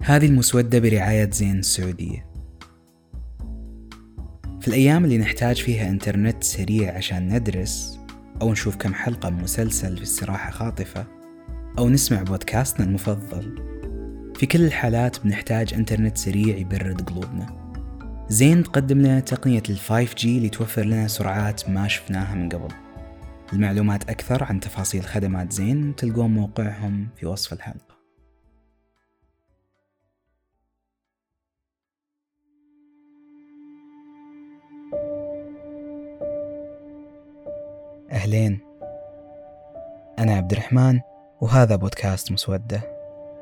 هذه المسودة برعاية زين السعودية. في الأيام اللي نحتاج فيها إنترنت سريع عشان ندرس أو نشوف كم حلقة من مسلسل في استراحة خاطفة أو نسمع بودكاستنا المفضل، في كل الحالات بنحتاج إنترنت سريع يبرد قلوبنا. زين تقدم لنا تقنية ال 5G اللي توفر لنا سرعات ما شفناها من قبل. المعلومات أكثر عن تفاصيل خدمات زين تلقون موقعهم في وصف الحلقة. أهلين، أنا عبد الرحمن وهذا بودكاست مسودة.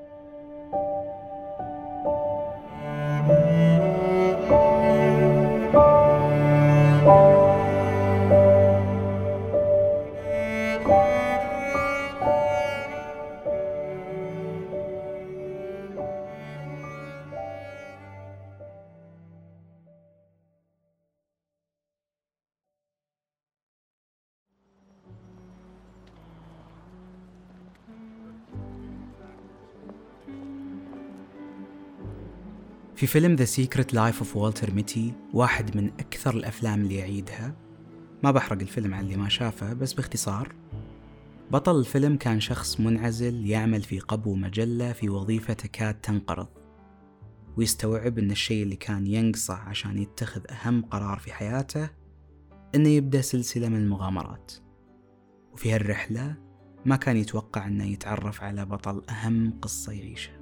في فيلم The Secret Life of Walter Mitty، واحد من أكثر الأفلام اللي أعيدها، ما بحرق الفيلم على اللي ما شافه، بس باختصار بطل الفيلم كان شخص منعزل يعمل في قبو مجلة في وظيفة تكاد تنقرض، ويستوعب أن الشيء اللي كان ينقصه عشان يتخذ أهم قرار في حياته أنه يبدأ سلسلة من المغامرات. وفي هالرحلة ما كان يتوقع أنه يتعرف على بطل أهم قصة يعيشها.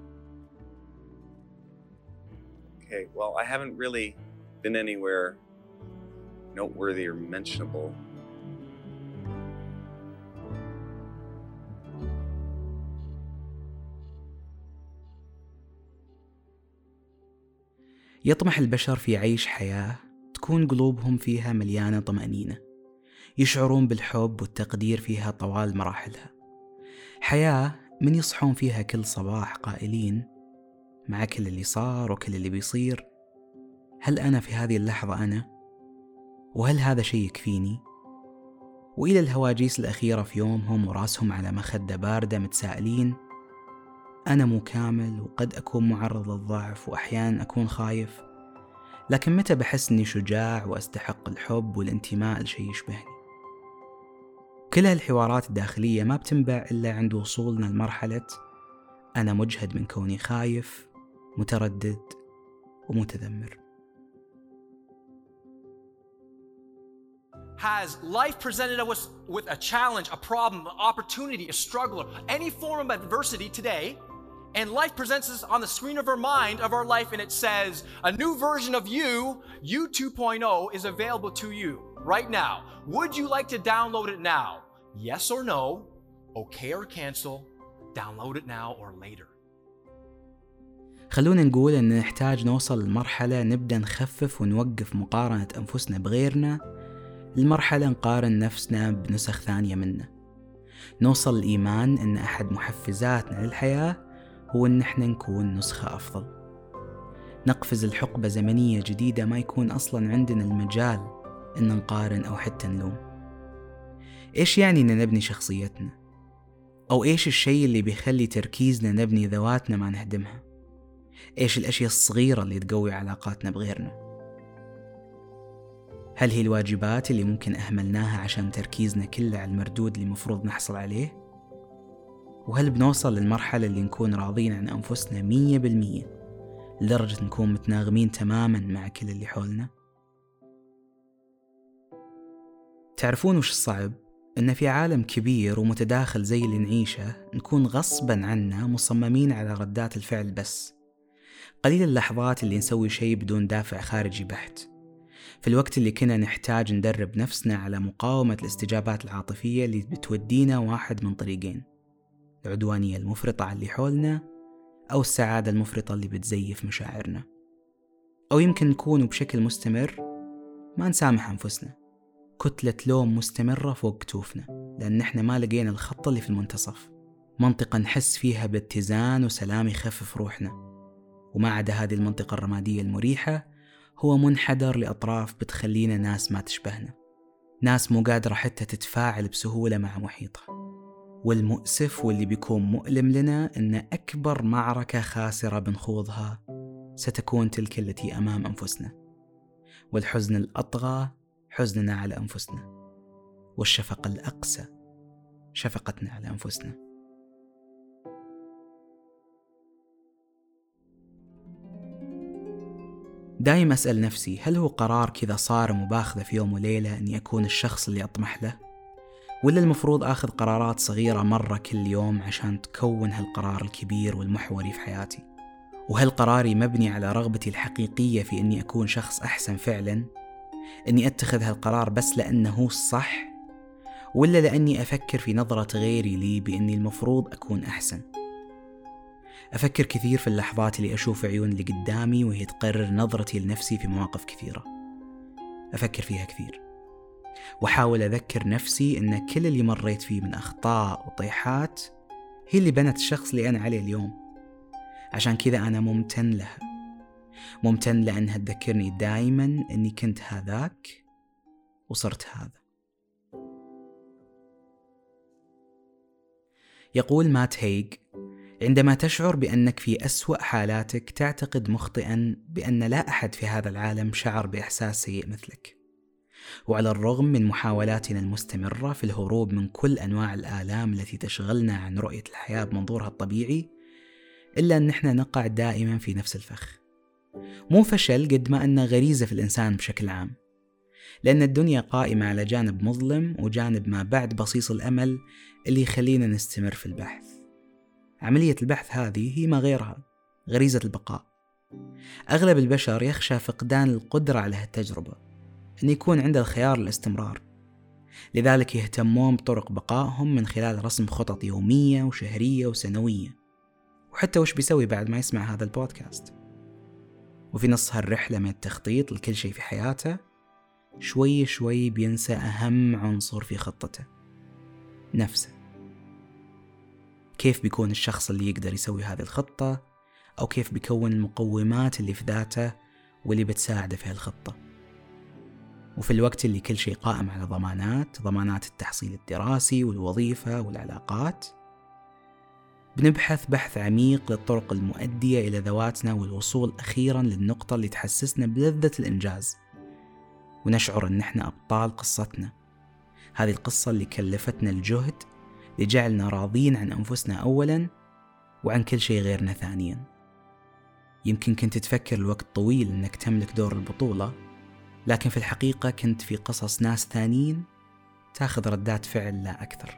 Okay, well, I haven't really been anywhere noteworthy or mentionable. يطمح البشر في عيش حياة تكون قلوبهم فيها مليانة طمأنينة، يشعرون بالحب والتقدير فيها طوال مراحلها. حياة من يصحون فيها كل صباح قائلين مع كل اللي صار وكل اللي بيصير، هل أنا في هذه اللحظة أنا؟ وهل هذا شيء يكفيني؟ وإلى الهواجيس الأخيرة في يومهم وراسهم على مخدة باردة متسائلين، أنا مو كامل وقد أكون معرض للضعف وأحيانا أكون خايف، لكن متى بحس أني شجاع وأستحق الحب والانتماء لشيء يشبهني؟ كل هالحوارات الداخلية ما بتنبع إلا عند وصولنا لمرحلة أنا مجهد من كوني خايف، متردد ومتذمر. Has life presented us with a challenge, a problem, an opportunity, a struggle, or any form of adversity today, and life presents us on the screen of our mind of our life and it says, a new version of you, you 2.0, is available to you right now. Would you like to download it now? Yes or no, okay or cancel, download it now or later. خلونا نقول أن نحتاج نوصل لمرحلة نبدأ نخفف ونوقف مقارنة أنفسنا بغيرنا، المرحلة نقارن نفسنا بنسخ ثانية منا. نوصل الإيمان أن أحد محفزاتنا للحياة هو أن احنا نكون نسخة أفضل. نقفز الحقبة زمنية جديدة ما يكون أصلا عندنا المجال أن نقارن أو حتى نلوم. إيش يعني أن نبني شخصيتنا؟ أو إيش الشيء اللي بيخلي تركيزنا نبني ذواتنا ما نهدمها؟ إيش الأشياء الصغيرة اللي تقوي علاقاتنا بغيرنا؟ هل هي الواجبات اللي ممكن أهملناها عشان تركيزنا كله على المردود اللي مفروض نحصل عليه؟ وهل بنوصل للمرحلة اللي نكون راضين عن أنفسنا 100% لدرجة نكون متناغمين تماما مع كل اللي حولنا؟ تعرفون وش الصعب؟ إن في عالم كبير ومتداخل زي اللي نعيشه نكون غصبا عنا مصممين على ردات الفعل بس. قليل اللحظات اللي نسوي شيء بدون دافع خارجي بحت، في الوقت اللي كنا نحتاج ندرب نفسنا على مقاومة الاستجابات العاطفية اللي بتودينا واحد من طريقين: العدوانية المفرطة على اللي حولنا، أو السعادة المفرطة اللي بتزيف مشاعرنا. أو يمكن نكون بشكل مستمر ما نسامح أنفسنا، كتلة لوم مستمرة فوق كتوفنا، لأن احنا ما لقينا الخط اللي في المنتصف، منطقة نحس فيها باتزان وسلام يخفف روحنا. وما عدا هذه المنطقة الرمادية المريحة هو منحدر لأطراف بتخلينا ناس ما تشبهنا، ناس مو قادرة حتى تتفاعل بسهولة مع محيطها. والمؤسف واللي بيكون مؤلم لنا أن أكبر معركة خاسرة بنخوضها ستكون تلك التي أمام أنفسنا، والحزن الأطغى حزننا على أنفسنا، والشفقة الأقسى شفقتنا على أنفسنا. دايم أسأل نفسي، هل هو قرار كذا صارم وباخذه في يوم وليلة أني أكون الشخص اللي أطمح له؟ ولا المفروض أخذ قرارات صغيرة مرة كل يوم عشان تكون هالقرار الكبير والمحوري في حياتي؟ وهل قراري مبني على رغبتي الحقيقية في أني أكون شخص أحسن فعلا؟ أني أتخذ هالقرار بس لأنه هو الصح؟ ولا لأني أفكر في نظرة غيري لي بأني المفروض أكون أحسن؟ أفكر كثير في اللحظات اللي أشوف عيون اللي قدامي وهي تقرر نظرتي لنفسي في مواقف كثيرة. أفكر فيها كثير وأحاول أذكر نفسي أن كل اللي مريت فيه من أخطاء وطيحات هي اللي بنت الشخص اللي أنا عليه اليوم. عشان كذا أنا ممتن لها، ممتن لأنها تذكرني دائما أني كنت هذاك وصرت هذا. يقول مات هيغ: عندما تشعر بأنك في أسوأ حالاتك تعتقد مخطئا بأن لا أحد في هذا العالم شعر بإحساس سيء مثلك. وعلى الرغم من محاولاتنا المستمرة في الهروب من كل أنواع الآلام التي تشغلنا عن رؤية الحياة بمنظورها الطبيعي، إلا أن احنا نقع دائما في نفس الفخ. مو فشل قد ما أنه غريزة في الإنسان بشكل عام، لأن الدنيا قائمة على جانب مظلم وجانب ما بعد بصيص الأمل اللي يخلينا نستمر في البحث. عملية البحث هذه هي ما غيرها غريزة البقاء. أغلب البشر يخشى فقدان القدرة على هالتجربة، أن يكون عنده الخيار الاستمرار، لذلك يهتمون بطرق بقائهم من خلال رسم خطط يومية وشهرية وسنوية، وحتى وش بيسوي بعد ما يسمع هذا البودكاست. وفي نص هالرحلة من التخطيط لكل شيء في حياته شوي شوي بينسى أهم عنصر في خطته، نفسه. كيف بيكون الشخص اللي يقدر يسوي هذه الخطة، أو كيف بيكون المقومات اللي في ذاته واللي بتساعده في هالخطة. وفي الوقت اللي كل شيء قائم على ضمانات التحصيل الدراسي والوظيفة والعلاقات، بنبحث بحث عميق للطرق المؤدية إلى ذواتنا والوصول أخيرا للنقطة اللي تحسسنا بلذة الإنجاز، ونشعر أن احنا أبطال قصتنا. هذه القصة اللي كلفتنا الجهد لجعلنا راضين عن أنفسنا أولا وعن كل شيء غيرنا ثانيا. يمكن كنت تفكر الوقت طويل أنك تملك دور البطولة، لكن في الحقيقة كنت في قصص ناس ثانيين تاخذ ردات فعل لا أكثر.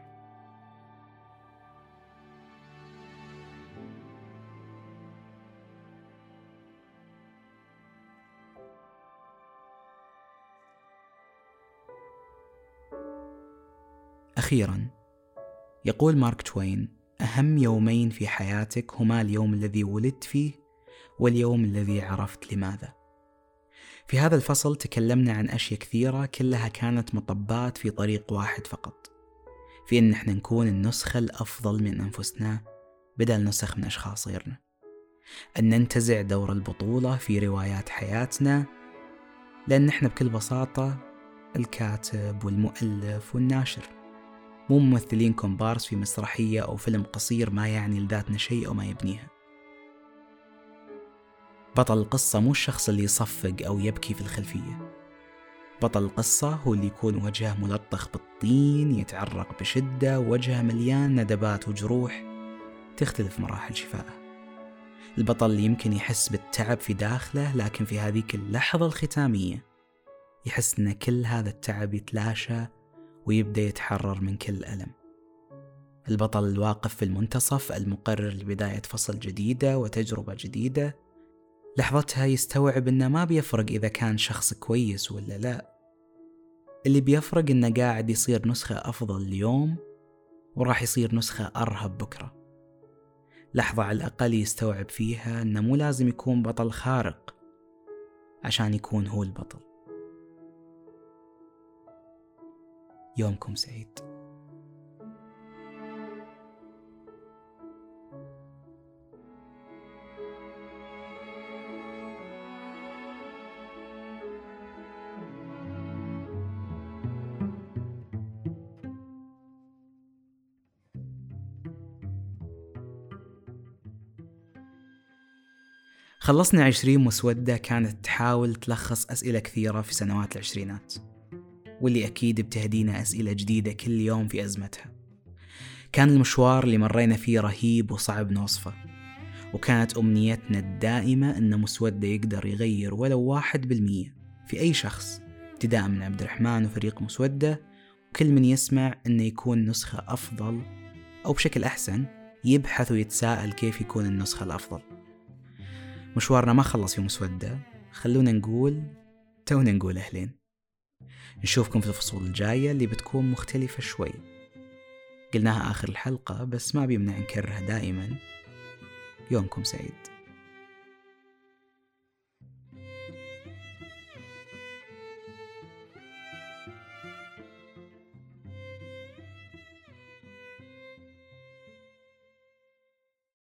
أخيرا، يقول مارك توين: أهم يومين في حياتك هما اليوم الذي ولدت فيه واليوم الذي عرفت لماذا. في هذا الفصل تكلمنا عن أشياء كثيرة كلها كانت مطبات في طريق واحد فقط، في أن احنا نكون النسخة الأفضل من أنفسنا بدل نسخ من أشخاص غيرنا، أن ننتزع دور البطولة في روايات حياتنا، لأن احنا بكل بساطة الكاتب والمؤلف والناشر، مو ممثلين كومبارس في مسرحية أو فيلم قصير ما يعني لذاتنا شيء أو ما يبنيها. بطل القصة مو الشخص اللي يصفق أو يبكي في الخلفية. بطل القصة هو اللي يكون وجهه ملطخ بالطين، يتعرق بشدة، وجهه مليان ندبات وجروح تختلف مراحل شفائه. البطل اللي يمكن يحس بالتعب في داخله، لكن في هذيك اللحظة الختامية يحس أن كل هذا التعب يتلاشى ويبدأ يتحرر من كل ألم. البطل الواقف في المنتصف، المقرر لبداية فصل جديدة وتجربة جديدة، لحظتها يستوعب إنه ما بيفرق إذا كان شخص كويس ولا لا. اللي بيفرق إنه قاعد يصير نسخة أفضل اليوم وراح يصير نسخة أرهب بكرة. لحظة على الأقل يستوعب فيها إنه مو لازم يكون بطل خارق عشان يكون هو البطل. يومكم سعيد. خلصنا 20 مسودة كانت تحاول تلخص أسئلة كثيرة في سنوات العشرينات، واللي أكيد بتهدينا أسئلة جديدة كل يوم في أزمتها. كان المشوار اللي مرينا فيه رهيب وصعب نوصفه، وكانت أمنيتنا الدائمة أن مسودة يقدر يغير ولو 1% في أي شخص، ابتداء من عبد الرحمن وفريق مسودة، وكل من يسمع أنه يكون نسخة أفضل أو بشكل أحسن يبحث ويتساءل كيف يكون النسخة الأفضل. مشوارنا ما خلص في مسودة، خلونا نقول تونا نقول أهلين. نشوفكم في الفصول الجاية اللي بتكون مختلفة شوي، قلناها آخر الحلقة بس ما بيمنع نكررها دائما. يومكم سعيد.